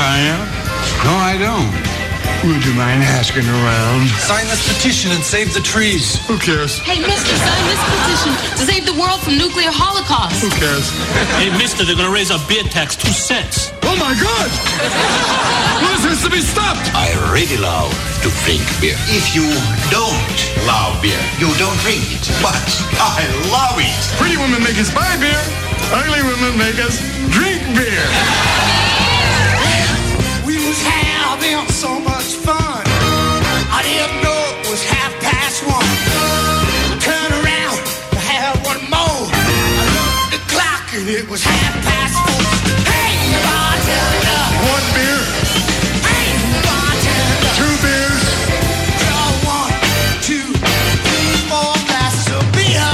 I am? No, I don't. Would you mind asking around? Sign this petition and save the trees. Who cares? Hey, mister, sign this petition to save the world from nuclear holocaust. Who cares? Hey, mister, they're going to raise our beer tax 2 cents. Oh, my God! This has to be stopped! I really love to drink beer. If you don't love beer, you don't drink it. But I love it. Pretty women make us buy beer. Ugly women make us drink beer. We was having so much fun. I didn't know it was 1:30. Turn around to have one more. I looked at the clock and it was 4:30. Hey, bartender. One beer. Hey, bartender. 2 beers. Draw 1, 2, 3, 4 glasses of beer.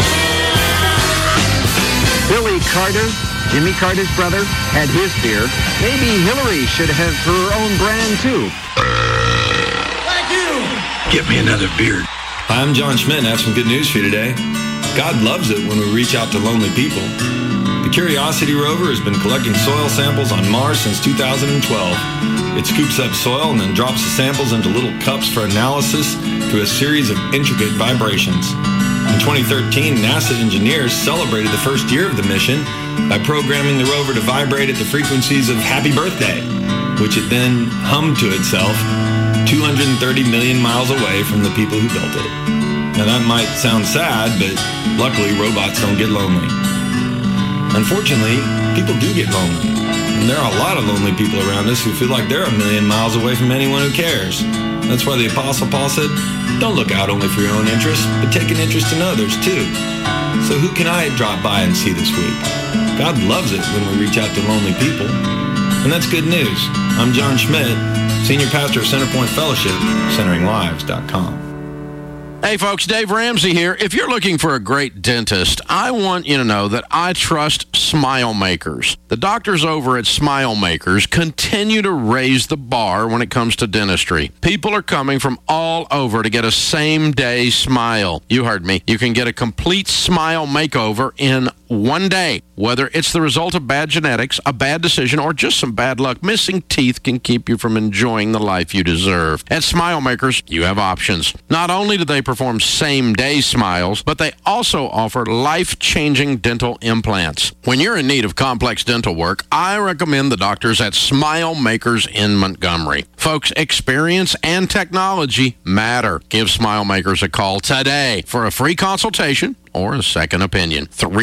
Billy Carter, Jimmy Carter's brother, had his beer. Maybe Hillary should have her own brand, too. Thank you. Get me another beer. Hi, I'm John Schmidt, and I have some good news for you today. God loves it when we reach out to lonely people. The Curiosity rover has been collecting soil samples on Mars since 2012. It scoops up soil and then drops the samples into little cups for analysis through a series of intricate vibrations. In 2013, NASA engineers celebrated the first year of the mission by programming the rover to vibrate at the frequencies of Happy Birthday, which it then hummed to itself 230 million miles away from the people who built it. Now that might sound sad, but luckily robots don't get lonely. Unfortunately, people do get lonely. And there are a lot of lonely people around us who feel like they're a million miles away from anyone who cares. That's why the Apostle Paul said, don't look out only for your own interests, but take an interest in others too. So who can I drop by and see this week? God loves it when we reach out to lonely people. And that's good news. I'm John Schmidt, Senior Pastor of Centerpoint Fellowship, CenteringLives.com. Hey folks, Dave Ramsey here. If you're looking for a great dentist, I want you to know that I trust Smile Makers. The doctors over at Smile Makers continue to raise the bar when it comes to dentistry. People are coming from all over to get a same-day smile. You heard me. You can get a complete smile makeover in one day. Whether it's the result of bad genetics, a bad decision, or just some bad luck, missing teeth can keep you from enjoying the life you deserve. At Smile Makers, you have options. Not only do they perform same-day smiles, but they also offer life-changing dental implants. When you're in need of complex dental work, I recommend the doctors at Smile Makers in Montgomery. Folks, experience and technology matter. Give Smile Makers a call today for a free consultation or a second opinion.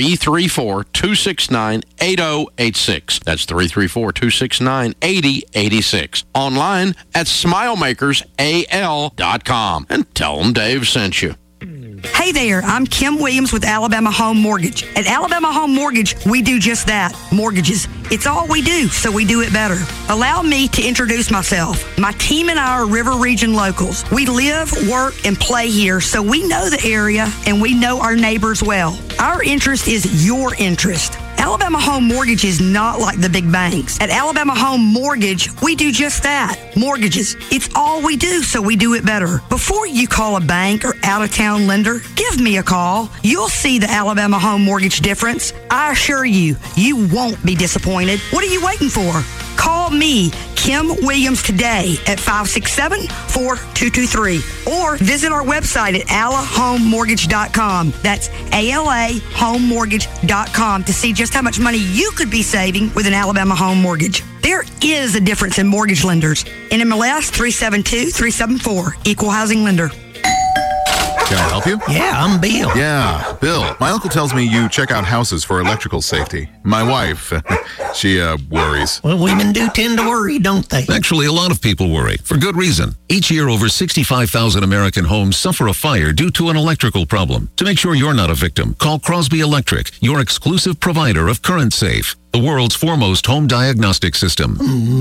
334-269-8086. That's 334-269-8086. Online at SmileMakersAL.com. And tell them Dave sent you. Hey there, I'm Kim Williams with Alabama Home Mortgage. At Alabama Home Mortgage, we do just that, mortgages. It's all we do, so we do it better. Allow me to introduce myself. My team and I are River Region locals. We live, work, and play here, so we know the area and we know our neighbors well. Our interest is your interest. Alabama Home Mortgage is not like the big banks. At Alabama Home Mortgage, we do just that, mortgages. It's all we do, so we do it better. Before you call a bank or out-of-town lender, give me a call. You'll see the Alabama Home Mortgage difference. I assure you, you won't be disappointed. What are you waiting for? Call me, Kim Williams, today at 567-4223 or visit our website at alahomemortgage.com. That's ALAhomemortgage.com to see just how much money you could be saving with an Alabama Home Mortgage. There is a difference in mortgage lenders. NMLS 372374, Equal Housing Lender. Can I help you? Yeah, I'm Bill. Yeah, Bill. My uncle tells me you check out houses for electrical safety. My wife, she worries. Well, women do tend to worry, don't they? Actually, a lot of people worry, for good reason. Each year, over 65,000 American homes suffer a fire due to an electrical problem. To make sure you're not a victim, call Crosby Electric, your exclusive provider of Current Safe, the world's foremost home diagnostic system.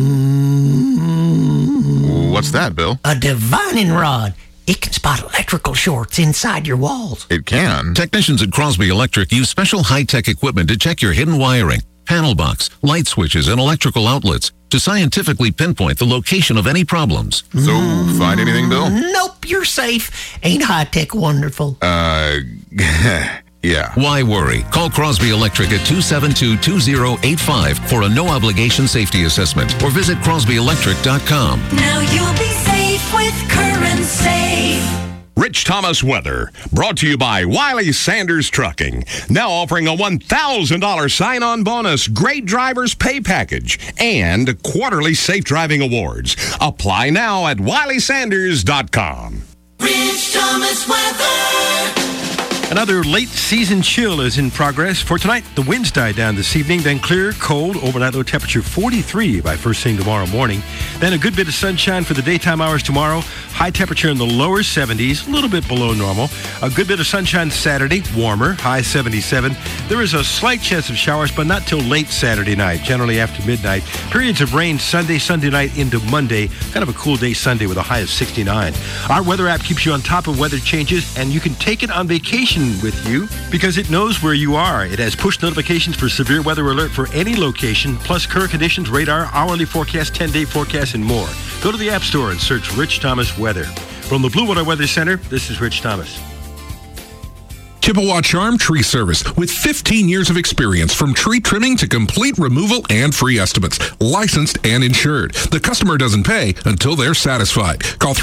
What's that, Bill? A divining rod. It can spot electrical shorts inside your walls. It can? Technicians at Crosby Electric use special high-tech equipment to check your hidden wiring, panel box, light switches, and electrical outlets to scientifically pinpoint the location of any problems. So, find anything, Bill? Nope, you're safe. Ain't high-tech wonderful? Yeah. Why worry? Call Crosby Electric at 272-2085 for a no-obligation safety assessment or visit crosbyelectric.com. Now you'll be safe with Current Safe. Rich Thomas weather, brought to you by Wiley Sanders Trucking. Now offering a $1,000 sign-on bonus, great driver's pay package, and quarterly safe driving awards. Apply now at WileySanders.com. Rich Thomas weather. Another late season chill is in progress. For tonight, the winds die down this evening, then clear, cold, overnight low temperature 43 by first thing tomorrow morning. Then a good bit of sunshine for the daytime hours tomorrow. High temperature in the lower 70s, a little bit below normal. A good bit of sunshine Saturday, warmer, high 77. There is a slight chance of showers, but not till late Saturday night, generally after midnight. Periods of rain Sunday night into Monday. Kind of a cool day Sunday with a high of 69. Our weather app keeps you on top of weather changes, and you can take it on vacation with you because it knows where you are. It has push notifications for severe weather alert for any location, plus current conditions, radar, hourly forecast, 10-day forecast, and more. Go to the App Store and search Rich Thomas Weather. From the Blue Water Weather Center, this is Rich Thomas. Chippewa Charm Tree Service with 15 years of experience from tree trimming to complete removal and free estimates. Licensed and insured. The customer doesn't pay until they're satisfied. Call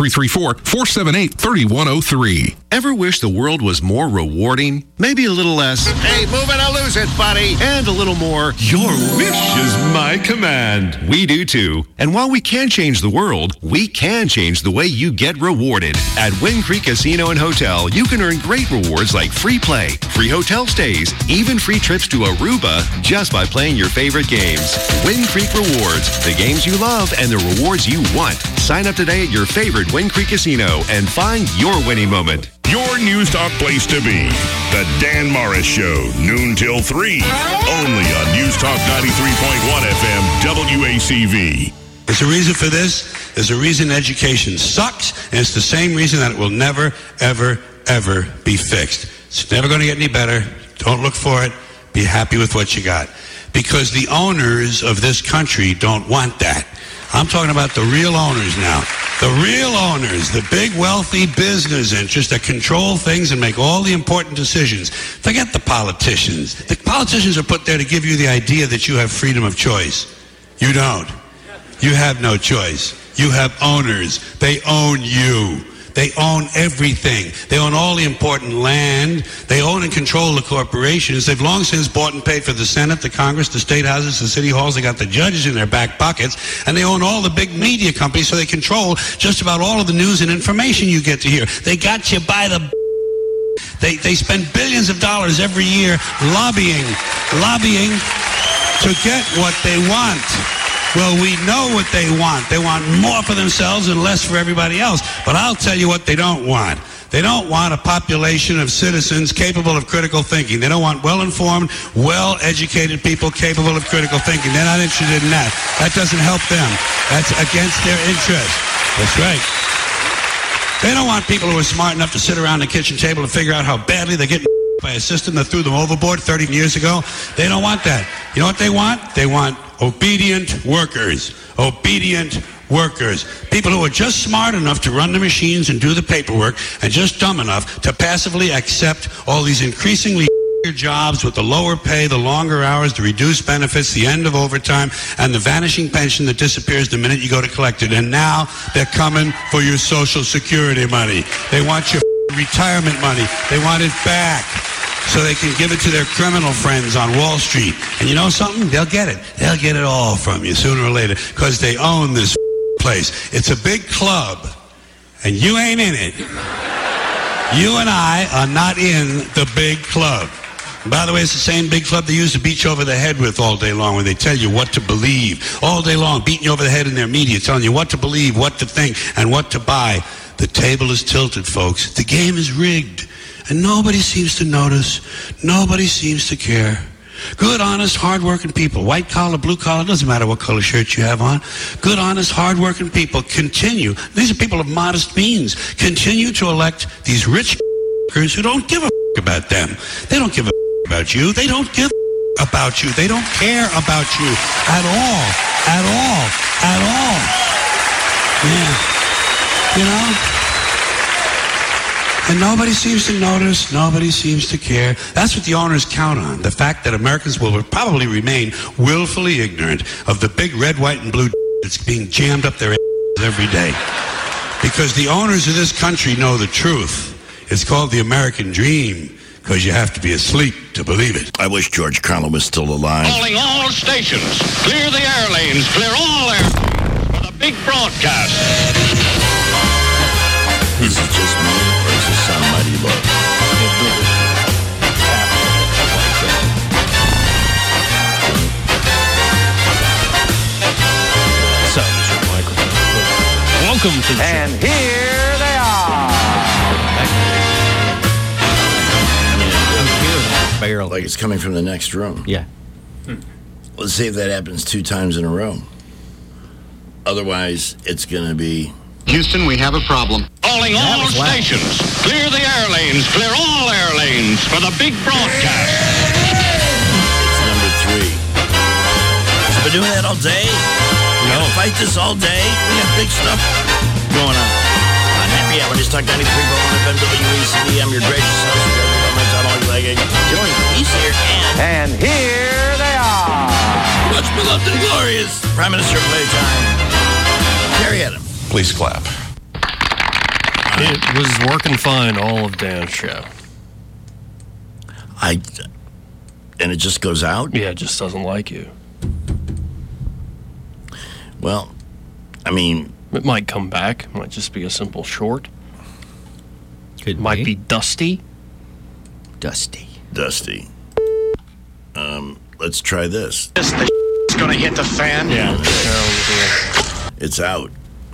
334-478-3103. Ever wish the world was more rewarding? Maybe a little less, Hey, move it or lose it, buddy. and a little more, Your wish is my command. we do too. And while we can't change the world, we can change the way you get rewarded. At Wind Creek Casino and Hotel, you can earn great rewards like free play, free hotel stays, even free trips to Aruba just by playing your favorite games. Wind Creek Rewards, the games you love and the rewards you want. Sign up today at your favorite Wind Creek Casino and find your winning moment. Your News Talk place to be. The Dan Morris Show, noon till 3. Only on News Talk 93.1 FM, WACV. There's a reason for this. There's a reason education sucks, and it's the same reason that it will never, ever, ever be fixed. It's never going to get any better. Don't look for it. Be happy with what you got. Because the owners of this country don't want that. I'm talking about the real owners now. The real owners, the big wealthy business interests that control things and make all the important decisions. Forget the politicians. The politicians are put there to give you the idea that you have freedom of choice. You don't. You have no choice. You have owners. They own you. They own everything. They own all the important land. They own and control the corporations. They've long since bought and paid for the Senate, the Congress, the state houses, the city halls. They got the judges in their back pockets. And they own all the big media companies, so they control just about all of the news and information you get to hear. They got you by the... They spend billions of dollars every year lobbying to get what they want. Well, we know what they want. They want more for themselves and less for everybody else. But I'll tell you what they don't want. They don't want a population of citizens capable of critical thinking. They don't want well-informed, well-educated people capable of critical thinking. They're not interested in that. That doesn't help them. That's against their interest. That's right. They don't want people who are smart enough to sit around the kitchen table and figure out how badly they're getting by a system that threw them overboard 30 years ago. They don't want that. You know what they want? They want obedient workers. Obedient workers. People who are just smart enough to run the machines and do the paperwork and just dumb enough to passively accept all these increasingly jobs with the lower pay, the longer hours, the reduced benefits, the end of overtime, and the vanishing pension that disappears the minute you go to collect it. And now they're coming for your Social Security money. They want your retirement money. They want it back so they can give it to their criminal friends on Wall Street. And you know something? They'll get it. They'll get it all from you sooner or later because they own this place. It's a big club, and you ain't in it. You and I are not in the big club. And by the way, it's the same big club they use to beat you over the head with all day long when they tell you what to believe. All day long, beating you over the head in their media, telling you what to believe, what to think, and what to buy. The table is tilted, folks. The game is rigged. And nobody seems to notice. Nobody seems to care. Good, honest, hard-working people, white collar, blue collar, doesn't matter what color shirt you have on. Good, honest, hard-working people continue. These are people of modest means. Continue to elect these rich who don't give a about them. They don't give a about you. They don't give a about you. They don't care about you at all. At all. At all. Yeah. You know? And nobody seems to notice. Nobody seems to care. That's what the owners count on. The fact that Americans will probably remain willfully ignorant of the big red, white, and blue that's being jammed up their every day. Because the owners of this country know the truth. It's called the American dream, because you have to be asleep to believe it. I wish George Carlin was still alive. Calling all stations. Clear the air lanes. Clear all air for the big broadcast. Is it just me, or does this sound mighty low? Welcome to the And show. here they are. Barely. Like it's coming from the next room. Yeah. Let's see if that happens 2 times in a row. Otherwise, it's going to be... Houston, we have a problem. Calling all stations. Clear the air lanes. Clear all air lanes for the big broadcast. It's number 3. Has been doing that all day? We gotta fight this all day? We got big stuff going on. On Happy Hour, News Talk 93.1 FM WACD. I'm your gracious host, Gregory Gomez. I'm always like, enjoying peace here, And here they are. much beloved and glorious Prime Minister of Playtime, Terry Adams. Please clap. It was working fine all of Dan's show. And it just goes out? Yeah, it just doesn't like you. Well, I mean... It might come back. It might just be a simple short. It might be dusty. Dusty. Let's try this. This is going to hit the fan. Yeah. It's out.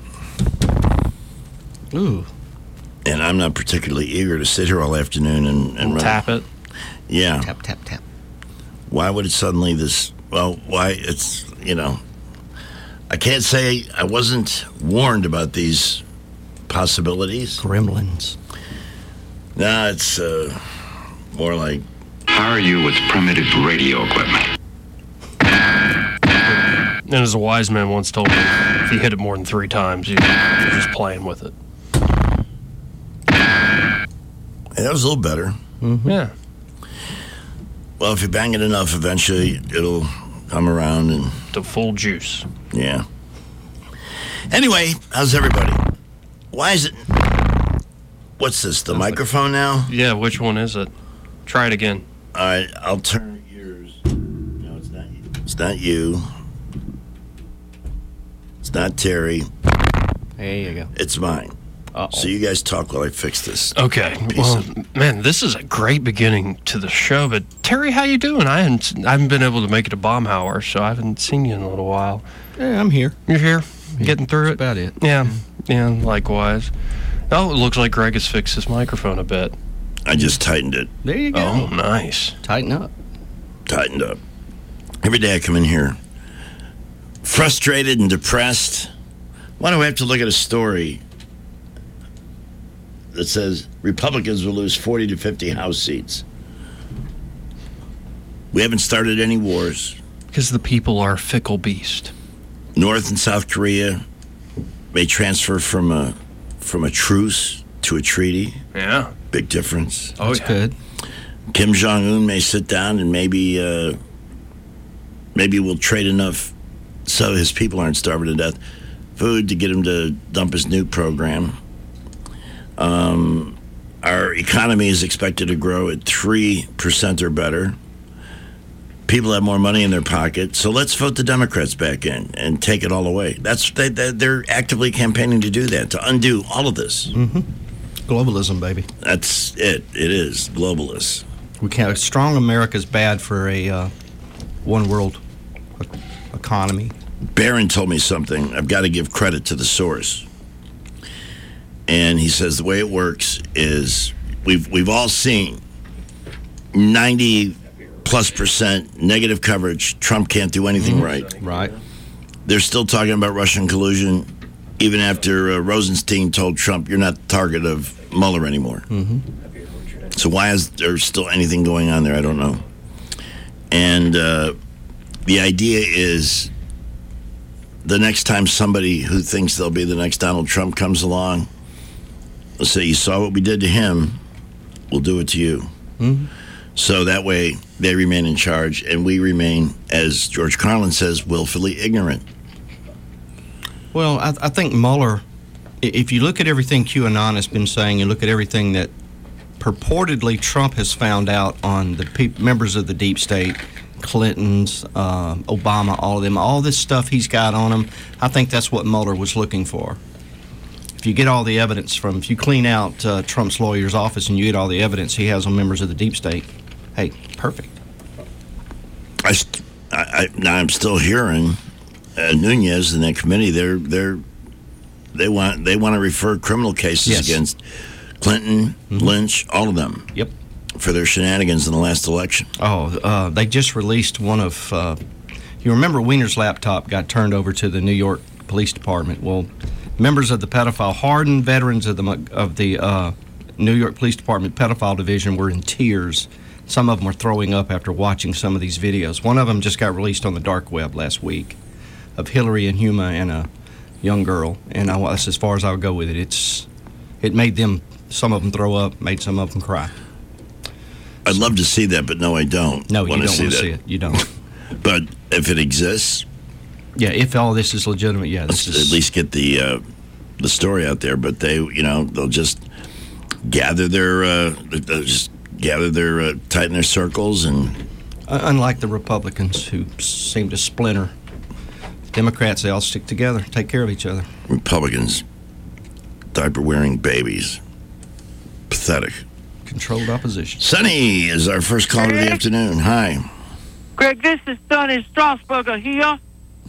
Ooh. And I'm not particularly eager to sit here all afternoon and run. Tap it. Yeah. Tap, tap, tap. Why would it suddenly this... Well, why it's, I can't say I wasn't warned about these possibilities. Gremlins. No, it's more like... Hire you with primitive radio equipment. And as a wise man once told me, if you hit it more than 3 times, you're just playing with it. Hey, that was a little better. Mm-hmm. Yeah. Well, if you bang it enough, eventually it'll come around and... To full juice. Yeah. Anyway, how's everybody? Why is it... What's this, the microphone now? Yeah, which one is it? Try it again. All right, I'll turn yours. No, it's not you. It's not you. It's not Terry. There you go. It's mine. Uh-oh. So you guys talk while I fix this. Okay. Well, man, this is a great beginning to the show. But Terry, how you doing? I haven't been able to make it to Baumhauer, so I haven't seen you in a little while. Yeah, I'm here. You're here, getting through it. That's about it. Yeah. Likewise. Oh, it looks like Greg has fixed his microphone a bit. I just tightened it. There you go. Oh, nice. Tighten up. Tightened up. Every day I come in here frustrated and depressed. Why do I have to look at a story that says Republicans will lose 40 to 50 House seats? We haven't started any wars. Because the people are a fickle beast. North and South Korea may transfer from a truce to a treaty. Yeah. Big difference. Oh, it's good. Kim Jong-un may sit down and maybe we'll trade enough so his people aren't starving to death food to get him to dump his nuke program. Our economy is expected to grow at 3% or better. People have more money in their pocket, so let's vote the Democrats back in and take it all away. They're actively campaigning to do that, to undo all of this. Mm-hmm. Globalism, baby. That's it. It is globalist. We can't. A strong America is bad for a one world economy. Barron told me something. I've got to give credit to the source. And he says the way it works is we've all seen 90+% negative coverage. Trump can't do anything right. Right. They're still talking about Russian collusion, even after Rosenstein told Trump, "You're not the target of Mueller anymore." Mm-hmm. So why is there still anything going on there? I don't know. And the idea is the next time somebody who thinks they'll be the next Donald Trump comes along, say, you saw what we did to him, we'll do it to you. Mm-hmm. So that way they remain in charge, and we remain, as George Carlin says, willfully ignorant. Well, I think Mueller, if you look at everything QAnon has been saying, you look at everything that purportedly Trump has found out on the members of the deep state, Clintons, Obama, all of them, all this stuff he's got on them, I think that's what Mueller was looking for. If you get all the evidence if you clean out Trump's lawyer's office and you get all the evidence he has on members of the deep state, hey, perfect. I'm still hearing Nunez and that committee. They want to refer criminal cases against Clinton, Lynch, all of them. Yep. For their shenanigans in the last election. Oh, they just released one of. You remember Wiener's laptop got turned over to the New York Police Department? Well, members of the hardened veterans of the New York Police Department pedophile division were in tears. Some of them were throwing up after watching some of these videos. One of them just got released on the dark web last week of Hillary and Huma and a young girl, and that's as far as I would go with it. It made some of them throw up, made some of them cry. I'd love to see that, but no, I don't. No, you don't want to see it. You don't. But if it exists, yeah, if all this is legitimate, yeah, let's at least get the story out there. But they'll just gather their tighten their circles, and unlike the Republicans who seem to splinter, Democrats, they all stick together, take care of each other. Republicans, diaper wearing babies, pathetic. Controlled opposition. Sonny is our first caller of the afternoon. Hi. Greg, this is Sonny Strasburger here.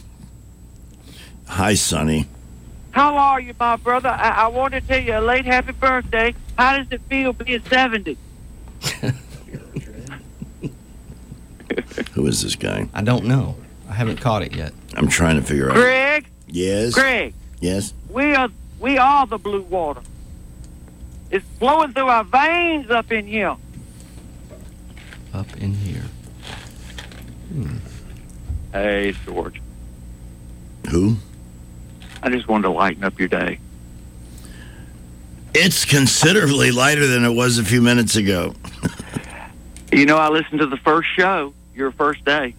Hi, Sonny. How are you, my brother? I want to tell you a late happy birthday. How does it feel being 70? Who is this guy? I don't know. I haven't caught it yet. I'm trying to figure out. Greg? Yes? Greg? Yes? We are the blue water. It's flowing through our veins up in here. Up in here. Hey, George. Who? I just wanted to lighten up your day. It's considerably lighter than it was a few minutes ago. You know, I listened to the first show, your first day.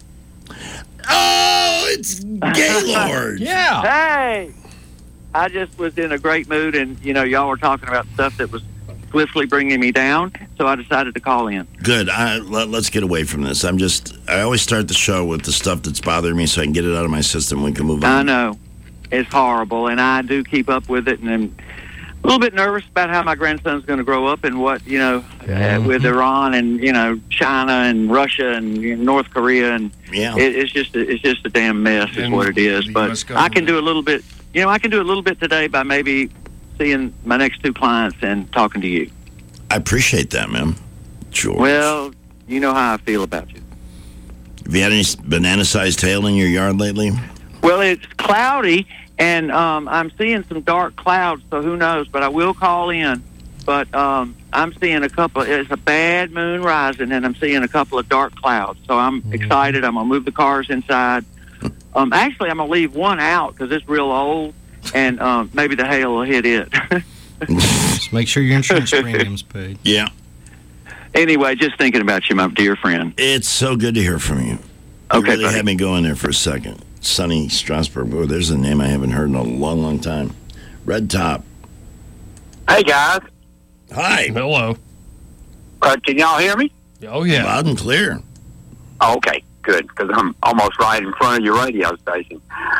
Oh, it's Gaylord. Yeah. Hey. I just was in a great mood, and, y'all were talking about stuff that was swiftly bringing me down, so I decided to call in. Good. Let's get away from this. I always start the show with the stuff that's bothering me so I can get it out of my system. We can move on. I know. It's horrible, and I do keep up with it, and I'm a little bit nervous about how my grandson's going to grow up and what, with Iran and, China and Russia and North Korea, and it's just a damn mess is what it is. But I can do a little bit. I can do a little bit today by maybe seeing my next two clients and talking to you. I appreciate that, man. George. Well, you know how I feel about you. Have you had any banana-sized hail in your yard lately? Well, it's cloudy, and I'm seeing some dark clouds, so who knows? But I will call in. But I'm seeing it's a bad moon rising, and I'm seeing a couple of dark clouds. So I'm excited. I'm going to move the cars inside. Actually, I'm going to leave one out because it's real old, and maybe the hail will hit it. Just make sure your insurance premium's paid. Yeah. Anyway, just thinking about you, my dear friend. It's so good to hear from you. You really had me going there for a second. Sonny Strasburg. Oh, there's a name I haven't heard in a long, long time. Red Top. Hey, guys. Hi. Hello. Can y'all hear me? Oh, yeah. Loud and clear. Oh, okay, good, because I'm almost right in front of your radio station.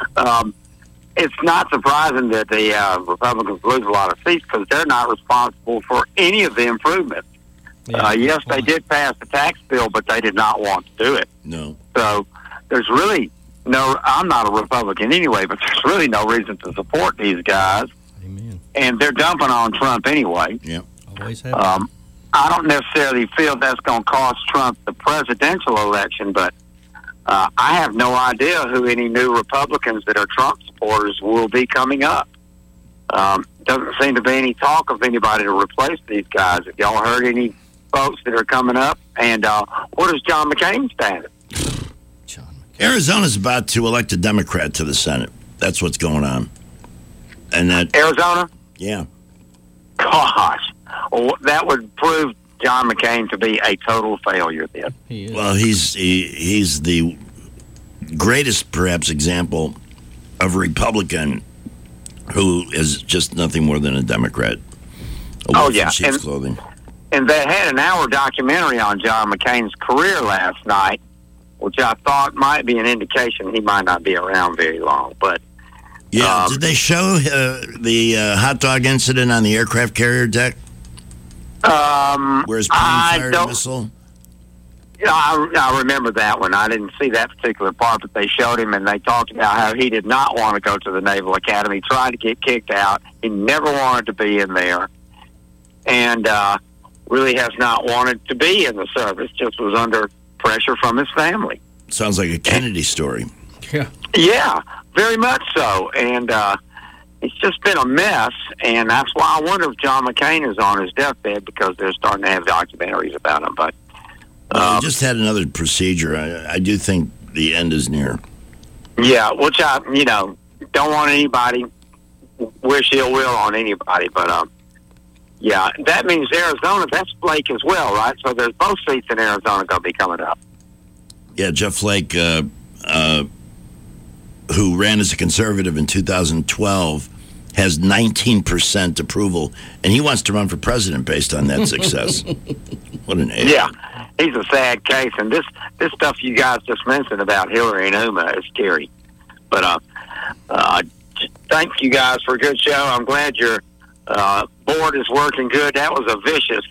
It's not surprising that the Republicans lose a lot of seats because they're not responsible for any of the improvements. Yes, they did pass the tax bill, but they did not want to do it. No. So there's really I'm not a Republican anyway, but there's really no reason to support these guys. Amen. And they're dumping on Trump anyway. Yeah. Always have. I don't necessarily feel that's going to cost Trump the presidential election, but I have no idea who any new Republicans that are Trump supporters will be coming up. Doesn't seem to be any talk of anybody to replace these guys. Have y'all heard any folks that are coming up? And what is John McCain standing? Arizona's about to elect a Democrat to the Senate. That's what's going on. And that Arizona? Yeah. gosh, well, that would prove John McCain to be a total failure then. Well, he's the greatest, perhaps, example of a Republican who is just nothing more than a Democrat. In sheep's clothing. And they had an hour documentary on John McCain's career last night, which I thought might be an indication he might not be around very long. But did they show the hot dog incident on the aircraft carrier deck? Where his plane fired a missile? I remember that one. I didn't see that particular part, but they showed him, and they talked about how he did not want to go to the Naval Academy, tried to get kicked out. He never wanted to be in there, and really has not wanted to be in the service, just was under pressure from his family. Sounds like a Kennedy story. Yeah, very much so. And it's just been a mess, and that's why I wonder if John McCain is on his deathbed, because they're starting to have documentaries about him. But he just had another procedure. I do think the end is near. Yeah, which I, don't want anybody wish ill will on anybody, but yeah, that means Arizona, that's Flake as well, right? So there's both seats in Arizona going to be coming up. Yeah, Jeff Flake, who ran as a conservative in 2012, has 19% approval, and he wants to run for president based on that success. What an idiot. Yeah, he's a sad case, and this stuff you guys just mentioned about Hillary and Uma is scary. But thank you guys for a good show. I'm glad your board is working good. That was a vicious,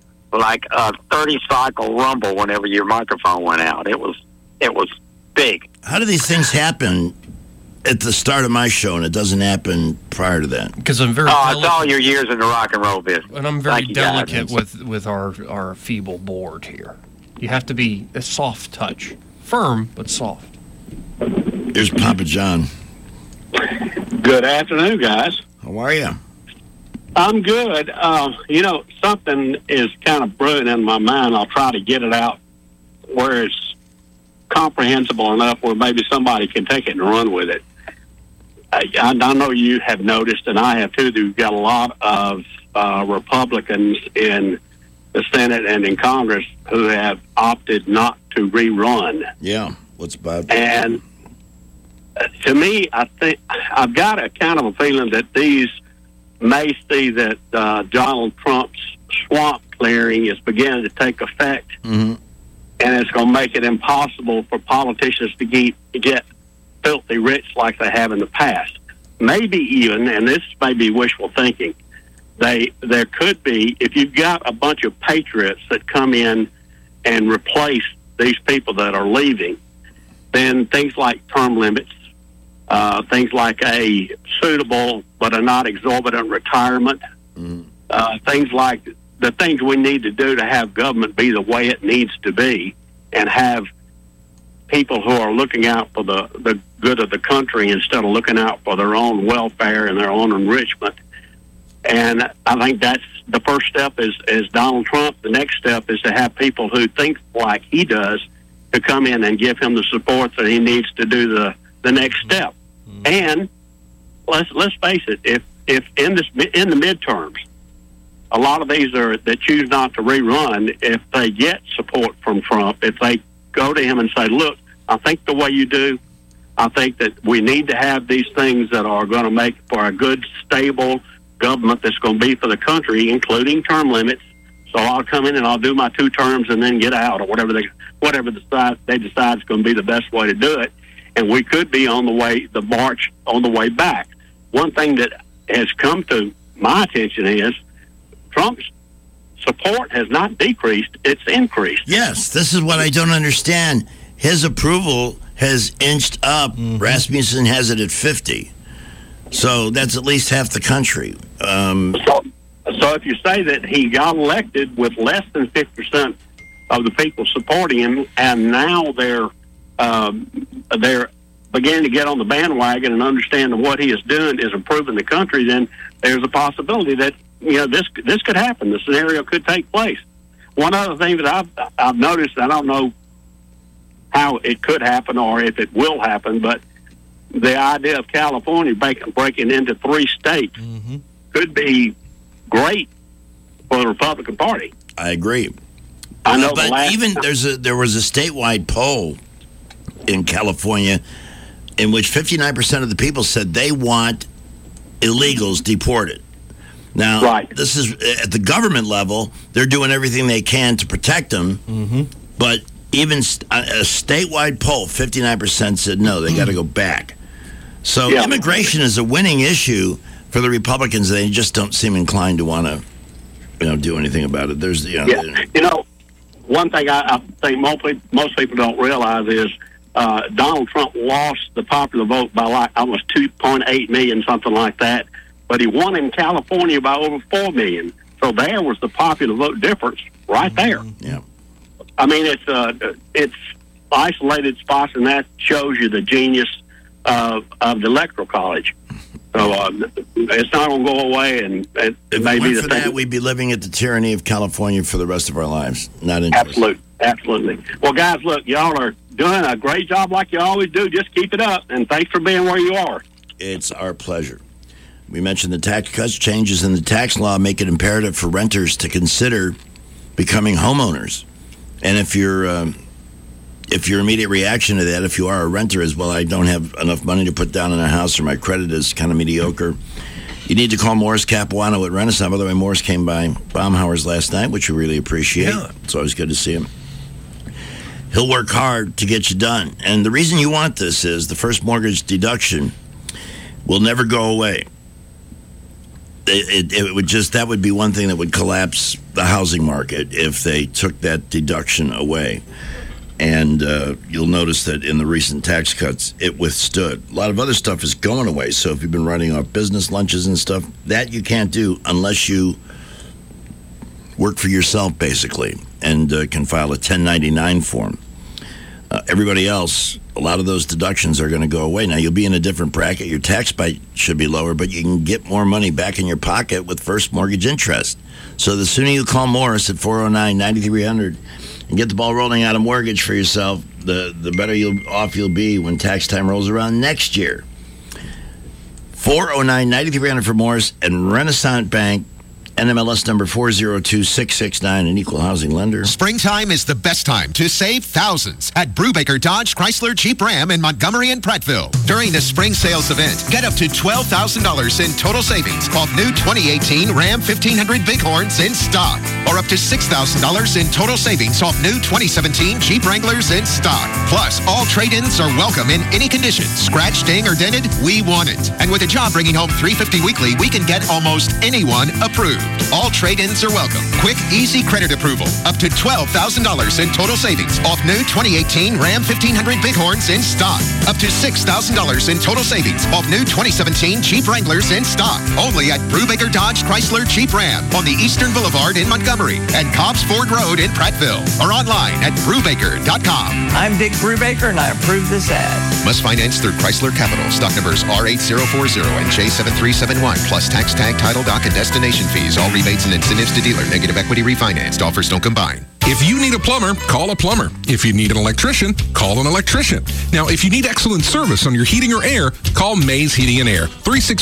30-cycle rumble whenever your microphone went out. It was big. How do these things happen at the start of my show and it doesn't happen prior to that? Because I'm very it's all your years in the rock and roll business. And I'm very delicate with our feeble board here. You have to be a soft touch. Firm, but soft. Here's Papa John. Good afternoon, guys. How are you? I'm good. Something is kind of brewing in my mind. I'll try to get it out where it's comprehensible enough where maybe somebody can take it and run with it. I know you have noticed, and I have too, that we've got a lot of Republicans in the Senate and in Congress who have opted not to rerun. Yeah, what's about that? And to me, I think I've got a kind of a feeling that these may see that Donald Trump's swamp clearing is beginning to take effect, and it's going to make it impossible for politicians to get filthy rich like they have in the past. Maybe even, and this may be wishful thinking, there could be, if you've got a bunch of patriots that come in and replace these people that are leaving, then things like term limits, things like a suitable but a not exorbitant retirement, things like the things we need to do to have government be the way it needs to be and have people who are looking out for the good of the country instead of looking out for their own welfare and their own enrichment. And I think that's the first step is Donald Trump. The next step is to have people who think like he does to come in and give him the support that he needs to do the next step. And let's face it, if in the midterms, a lot of these that choose not to rerun, if they get support from Trump, if they go to him and say, look, I think the way you do, I think that we need to have these things that are going to make for a good, stable government that's going to be for the country, including term limits. So I'll come in and I'll do my 2 terms and then get out, or whatever they decide is going to be the best way to do it. And we could be on the way back. One thing that has come to my attention is Trump's support has not decreased, it's increased. Yes, this is what I don't understand. His approval has inched up. Rasmussen has it at 50. So that's at least half the country. So if you say that he got elected with less than 50% of the people supporting him, and now they're beginning to get on the bandwagon and understand that what he is doing is improving the country, then there's a possibility that this could happen. The scenario could take place. One other thing that I've noticed, I don't know how it could happen or if it will happen, but the idea of California breaking into 3 states could be great for the Republican Party. I agree. I know, but there was a statewide poll in California in which 59% of the people said they want illegals deported. Now, this is at the government level; they're doing everything they can to protect them. Mm-hmm. But even a statewide poll, 59% said no, they got to go back. So immigration is a winning issue for the Republicans. They just don't seem inclined to want to, do anything about it. There's, one thing I think most people don't realize is Donald Trump lost the popular vote by like almost 2.8 million, something like that. But he won in California by over 4 million. So there was the popular vote difference right there. Yeah. I mean, it's isolated spots, and that shows you the genius of the Electoral College. So it's not going to go away, and it may be the for thing. that, we'd be living at the tyranny of California for the rest of our lives. Not interested. Absolutely. Well, guys, look, y'all are doing a great job like you always do. Just keep it up, and thanks for being where you are. It's our pleasure. We mentioned the tax cuts. Changes in the tax law make it imperative for renters to consider becoming homeowners. And if your immediate reaction to that, if you are a renter, is, well, I don't have enough money to put down in a house, or my credit is kind of mediocre, you need to call Morris Capuano at Renaissance. By the way, Morris came by Baumhauer's last night, which we really appreciate. Yeah. It's always good to see him. He'll work hard to get you done. And the reason you want this is the first mortgage deduction will never go away. That would be one thing that would collapse the housing market if they took that deduction away. And you'll notice that in the recent tax cuts, it withstood. A lot of other stuff is going away. So if you've been running off business lunches and stuff, that you can't do unless you work for yourself, basically, and can file a 1099 form. Everybody else, a lot of those deductions are going to go away. Now, you'll be in a different bracket. Your tax bite should be lower, but you can get more money back in your pocket with first mortgage interest. So the sooner you call Morris at 409-9300 and get the ball rolling on a mortgage for yourself, the better off you'll be when tax time rolls around next year. 409-9300 for Morris and Renaissance Bank. NMLS number 402669, an equal housing lender. Springtime is the best time to save thousands at Brubaker Dodge Chrysler Jeep Ram in Montgomery and Prattville. During the spring sales event, get up to $12,000 in total savings off new 2018 Ram 1500 Bighorns in stock, or up to $6,000 in total savings off new 2017 Jeep Wranglers in stock. Plus, all trade-ins are welcome in any condition. Scratch, ding, or dented, we want it. And with a job bringing home $350 weekly, we can get almost anyone approved. All trade-ins are welcome. Quick, easy credit approval. Up to $12,000 in total savings off new 2018 Ram 1500 Bighorns in stock. Up to $6,000 in total savings off new 2017 Jeep Wranglers in stock. Only at Brubaker Dodge Chrysler Jeep Ram on the Eastern Boulevard in Montgomery and Cobbs Ford Road in Prattville, or online at Brubaker.com. I'm Dick Brubaker, and I approve this ad. Must finance through Chrysler Capital. Stock numbers R8040 and J7371, plus tax, tag, title, doc, and destination fees. All rebates and incentives to dealer. Negative equity refinanced. Offers don't combine. If you need a plumber, call a plumber. If you need an electrician, call an electrician. Now, if you need excellent service on your heating or air, call Mays Heating and Air,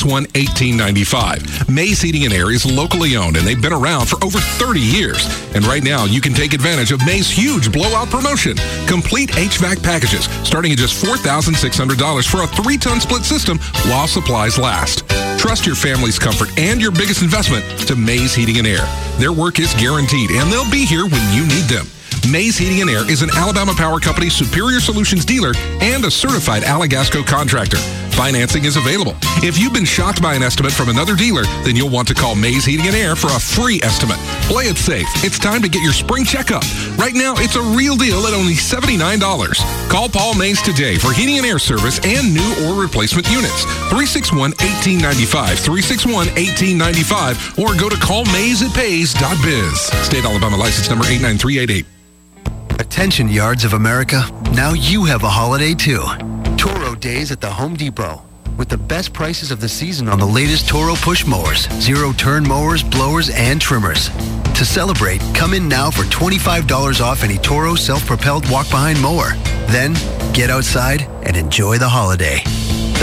361-1895. Mays Heating and Air is locally owned, and they've been around for over 30 years. And right now, you can take advantage of Mays' huge blowout promotion. Complete HVAC packages starting at just $4,600 for a 3-ton split system while supplies last. Trust your family's comfort and your biggest investment to Mays Heating and Air. Their work is guaranteed, and they'll be here when you need them. Mays Heating and Air is an Alabama Power Company Superior Solutions dealer and a certified Alagasco contractor. Financing is available. If you've been shocked by an estimate from another dealer, then you'll want to call Mays Heating and Air for a free estimate. Play it safe. It's time to get your spring checkup. Right now, it's a real deal at only $79. Call Paul Mays today for heating and air service and new or replacement units. 361-1895, 361-1895, or go to callmaysitpays.biz. State Alabama license number 89388. Attention, Yards of America. Now you have a holiday too. Toro Days at the Home Depot. With the best prices of the season on the latest Toro push mowers, zero-turn mowers, blowers, and trimmers. To celebrate, come in now for $25 off any Toro self-propelled walk-behind mower. Then, get outside and enjoy the holiday.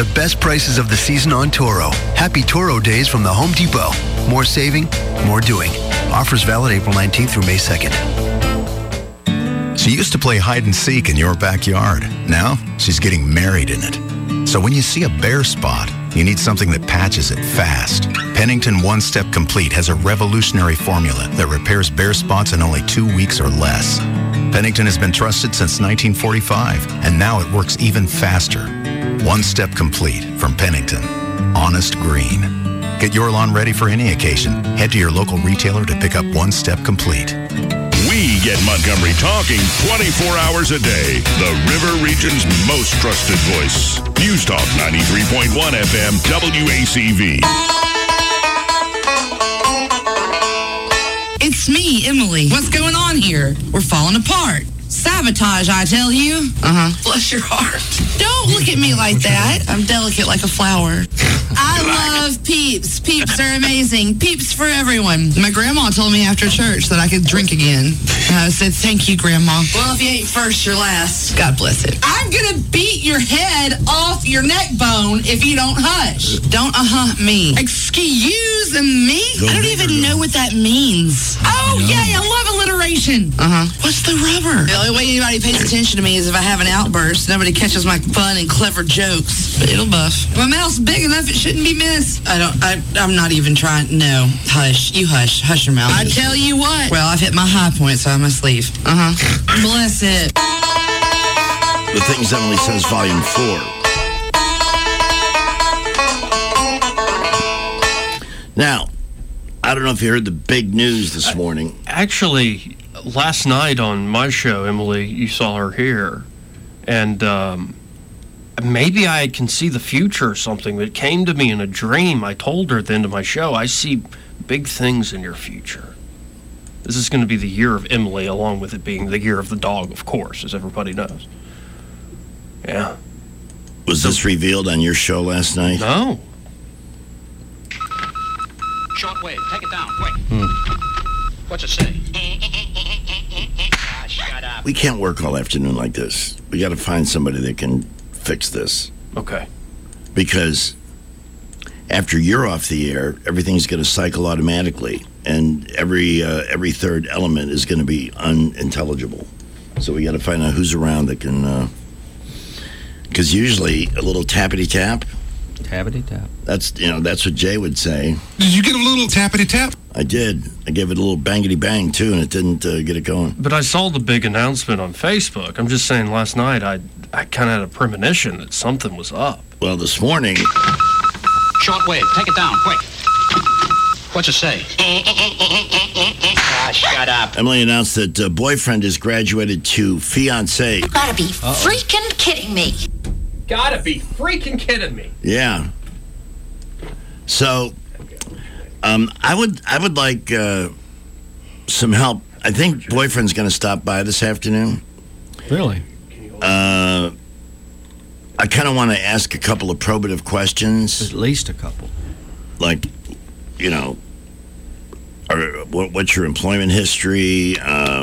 The best prices of the season on Toro. Happy Toro Days from the Home Depot. More saving, more doing. Offers valid April 19th through May 2nd. She used to play hide and seek in your backyard. Now, she's getting married in it. So when you see a bare spot, you need something that patches it fast. Pennington One Step Complete has a revolutionary formula that repairs bare spots in only 2 weeks or less. Pennington has been trusted since 1945, and now it works even faster. One Step Complete from Pennington. Honest green. Get your lawn ready for any occasion. Head to your local retailer to pick up One Step Complete. We get Montgomery talking 24 hours a day. The River Region's most trusted voice. News Talk 93.1 FM WACV. It's me, Emily. What's going on here? We're falling apart. Sabotage, I tell you. Bless your heart. Don't look at me like that. I'm delicate like a flower. I love Peeps. Peeps are amazing. Peeps for everyone. My grandma told me after church that I could drink again. I said, thank you, Grandma. Well, if you ain't first, you're last. God bless it. I'm going to beat your head off your neck bone if you don't hush. Don't me. Excuse me? I don't even know what that means. Oh, yeah, I love alliteration. What's the rubber? The only way anybody pays attention to me is if I have an outburst. Nobody catches my fun and clever jokes. But it'll buff. My mouth's big enough, it shouldn't be missed. I'm not even trying. No. Hush. You hush. Hush your mouth. I tell you what. Well, I've hit my high point, so I must leave. Bless it. The Things Emily Says, Volume 4. Now, I don't know if you heard the big news this morning. Actually, last night on my show, Emily, you saw her here, and maybe I can see the future or something. It came to me in a dream. I told her at the end of my show, I see big things in your future. This is going to be the year of Emily, along with it being the year of the dog, of course, as everybody knows. Yeah. Was this revealed on your show last night? No. Shortwave, take it down, quick. What's it say? Shut up. We can't work all afternoon like this. We got to find somebody that can fix this. Okay. Because after you're off the air, everything's going to cycle automatically, and every third element is going to be unintelligible. So we got to find out who's around that can. Because usually a little tappity tap. Tappity tap. That's what Jay would say. Did you get a little tappity tap? I did. I gave it a little bangity bang too, and it didn't get it going. But I saw the big announcement on Facebook. I'm just saying, last night I kind of had a premonition that something was up. Well, this morning. Shortwave, take it down, quick. What's it say? Shut up. Emily announced that boyfriend has graduated to fiancé. You gotta be freaking kidding me. Gotta be freaking kidding me. Yeah. So, I would like some help. I think boyfriend's going to stop by this afternoon. Really? I kind of want to ask a couple of probative questions. At least a couple. Like, what's your employment history?